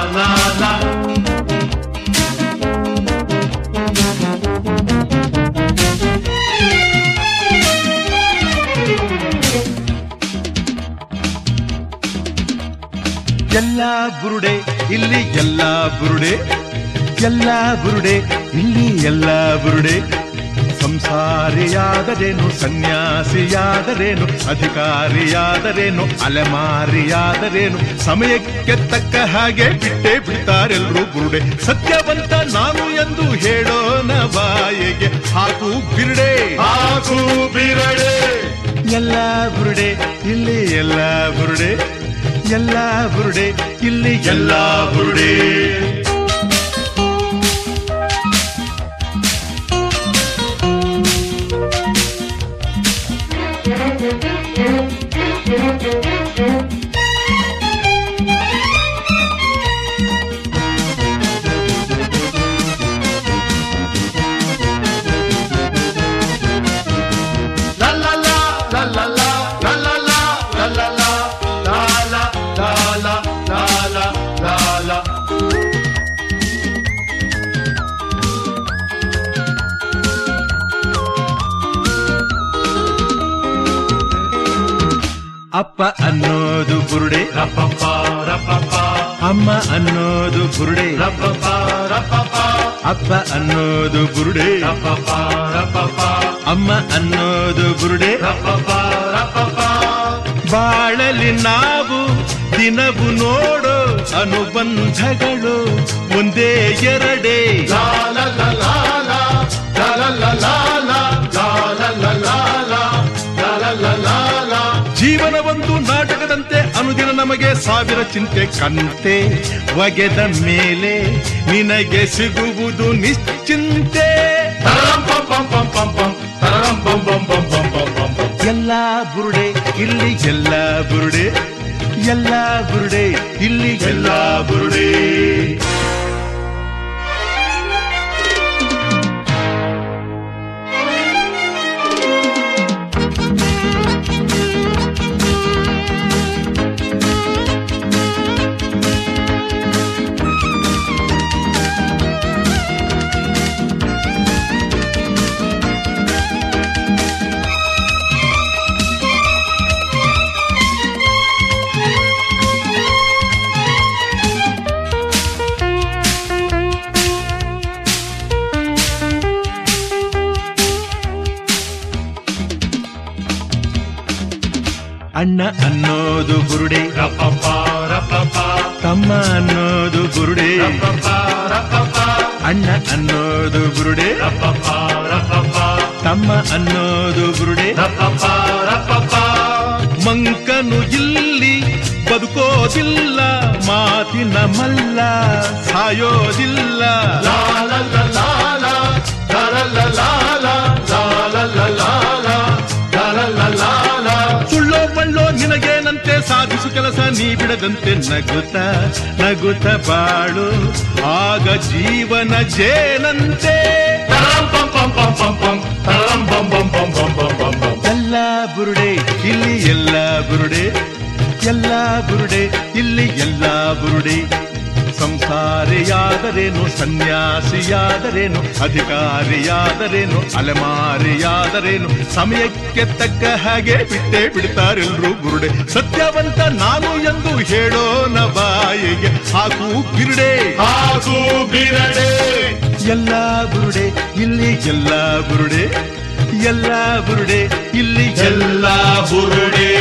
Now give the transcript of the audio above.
ಲಾ ಲಾ. ಎಲ್ಲ ಬುರುಡೆ ಇಲ್ಲಿ ಎಲ್ಲ ಬುರುಡೆ, ಎಲ್ಲ ಬುರುಡೆ ಇಲ್ಲಿ ಎಲ್ಲ ಬುರುಡೆ. ಸಂಸಾರಿಯಾದರೇನು, ಸನ್ಯಾಸಿಯಾದರೇನು, ಅಧಿಕಾರಿಯಾದರೇನು, ಅಲೆಮಾರಿಯಾದರೇನು, ಸಮಯಕ್ಕೆ ತಕ್ಕ ಹಾಗೆ ಬಿಟ್ಟೇ ಬಿಡ್ತಾರೆಲ್ರೂ ಬುರುಡೆ. ಸತ್ಯವಂತ ನಾನು ಎಂದು ಹೇಳೋನ ಬಾಯಿಗೆ ಹಾಕು ಬಿರುಡೆ, ಹಾಕು ಬಿರಡೆ. ಎಲ್ಲ ಬುರುಡೆ ಇಲ್ಲಿ ಎಲ್ಲ ಬುರುಡೆ, ಎಲ್ಲ ಬುರುಡೆ ಇಲ್ಲಿ ಎಲ್ಲ ಬುರುಡೆ. ಅಪ್ಪ ಅನ್ನೋದು ಬುರುಡೆ, ರಪ್ಪಪ್ಪ ರಪ್ಪಪ್ಪ. ಅಮ್ಮ ಅನ್ನೋದು ಬುರುಡೆ, ರಪ್ಪಪ್ಪ ರಪ್ಪಪ್ಪ. ಅಪ್ಪ ಅನ್ನೋದು ಬುರುಡೆ, ರಪ್ಪಪ್ಪ ರಪ್ಪಪ್ಪ. ಅಮ್ಮ ಅನ್ನೋದು ಬುರುಡೆ. ರಪ್ಪಪ್ಪ ರಪ್ಪಪ್ಪ. ಬಾಳಲಿ ನಾವು ದಿನವು ನೋಡೋ ಅನುಬಂಧಗಳು ಒಂದೇ ಎರಡೇ. ಲಾಲ ಲಾಲ ಲಾಲ ಲಾಲ ಲಾಲ ಲಾಲ. ಜೀವನ ಒಂದು ನಾಟಕದಂತೆ ಅನುದಿನ ನಮಗೆ ಸಾವಿರ ಚಿಂತೆ ಕಂತೆ. ಒಗೆದ ಮೇಲೆ ನಿನಗೆ ಸಿಗುವುದು ನಿಶ್ಚಿಂತೆ. ಎಲ್ಲ ಬುರುಡೆ ಇಲ್ಲಿ ಎಲ್ಲ ಬುರುಡೆ, ಎಲ್ಲ ಬುರುಡೆ ಇಲ್ಲಿ ಎಲ್ಲ ಬುರುಡೆ. ಅಣ್ಣ ಅನ್ನೋದು ಬುರುಡೆ, ರಪ್ಪಪ್ಪ ರಪ್ಪಪ್ಪ. ತಮ್ಮ ಅನ್ನೋದು ಬುರುಡೆ, ರಪ್ಪಪ್ಪ ರಪ್ಪಪ್ಪ. ಅಣ್ಣ ಅನ್ನೋದು ಬುರುಡೆ, ರಪ್ಪಪ್ಪ ರಪ್ಪಪ್ಪ. ತಮ್ಮ ಅನ್ನೋದು ಬುರುಡೆ. ರಪ್ಪಪ್ಪ ರಪ್ಪಪ್ಪ. ಮಂಕನು ಇಲ್ಲಿ ಬದುಕೋದಿಲ್ಲ, ಮಾತಿನ ಮಲ್ಲ ಸಾಯೋದಿಲ್ಲ. ಲಾಲ ಲಾಲ ಸುಳ್ಳೋ ಬಳ್ಳೋ ನಿನಗೇನಂತೆ, ಸಾಧಿಸು ಕೆಲಸ ನೀ ಬಿಡದಂತೆ. ನಗುತ್ತ ನಗುತ್ತ ಬಾಳು ಆಗ ಜೀವನ ಜೇನಂತೆ. ಎಲ್ಲ ಬುರುಡೆ ಇಲ್ಲಿ ಎಲ್ಲ ಬುರುಡೆ, ಎಲ್ಲ ಬುರುಡೆ ಇಲ್ಲಿ ಎಲ್ಲ ಬುರುಡೆ. ಸಂಸಾರಿಯಾದರೇನು, ಸನ್ಯಾಸಿಯಾದರೇನು, ಅಧಿಕಾರಿಯಾದರೇನು, ಅಲೆಮಾರಿಯಾದರೇನು, ಸಮಯಕ್ಕೆ ತಕ್ಕ ಹಾಗೆ ಬಿಟ್ಟೇ ಬಿಡ್ತಾರೆಲ್ರೂ ಬುರುಡೆ. ಸತ್ಯವಂತ ನಾನು ಎಂದು ಹೇಳೋನ ಬಾಯಿಗೆ ಹಾಕು ಬಿರುಡೆ, ಹಾಕು ಬಿರಡೆ. ಎಲ್ಲ ಬುರುಡೆ ಇಲ್ಲಿ ಎಲ್ಲ ಬುರುಡೆ, ಎಲ್ಲ ಬುರುಡೆ ಇಲ್ಲಿ ಎಲ್ಲ ಬುರುಡೆ.